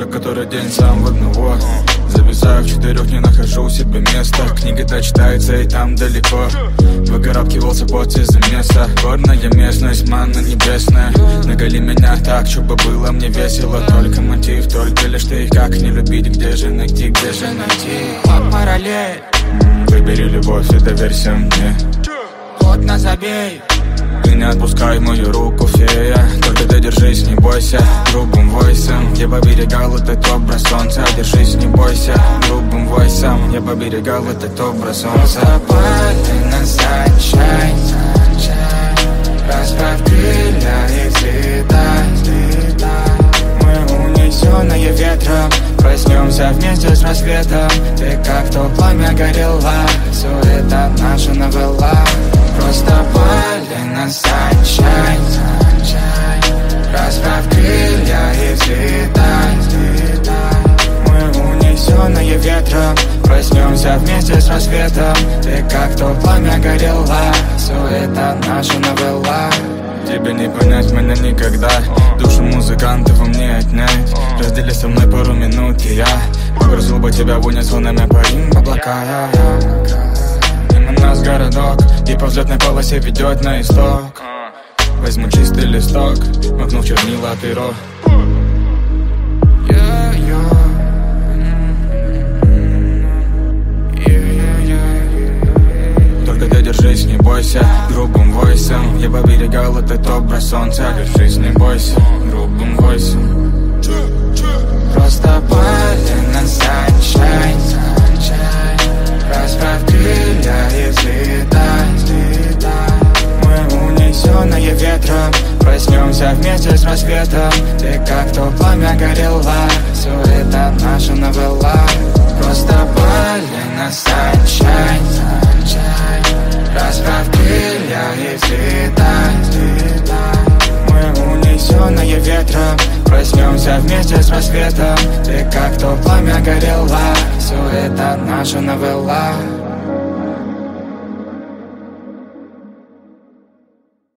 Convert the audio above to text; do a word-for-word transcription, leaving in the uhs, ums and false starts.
как который день сам в одного. Зависаю в четырех, не нахожу себе места. Книга-то читается и там далеко. Выкарабкивался пот из-за места. Горная местность, манна небесная. Наголи меня так, чтобы было мне весело. Только мотив, только лишь ты. Как не любить, где же найти, где же найти? Параллель. Выбери любовь и доверься мне. Вот на забей. Ты не отпускай мою руку, фея. Только ты держись, не бойся. Грубым войсом я поберегал этот образ солнца. Держись, не бойся. Грубым войсом я поберегал этот образ солнца. Запали на sunshine, расправь крылья и взлетай. Мы унесенные ветром проснемся вместе с рассветом. Ты как то пламя горела. Все это наша новелла. Просто пали на sunshine, расправь крылья и взлетай. Мы унесенные ветром проснемся вместе с рассветом. Ты как то пламя горела. Все это наша новелла. Тебе не понять меня никогда. Душу музыканта во мне отнять. Раздели со мной пару минут, и я погрузил бы тебя в унисон, парим в облака. Мимо нас городок, и по взлетной полосе ведет на исток. Возьму чистый листок, макнув чернила перо. Держись, не бойся, грубым войсом я поберегал этот образ солнца. Держись, не бойся, грубым войсом. Просто пали на sunshine, расправь крылья и взлетай. Мы унесенные ветром проснемся вместе с рассветом. Ты как то пламя горела. Все это наша новелла. Просто пали на sunshine, расправь крылья и взлетай. Мы унесенные ветром проснемся вместе с рассветом. Ты как то пламя горела. Все это наша новелла.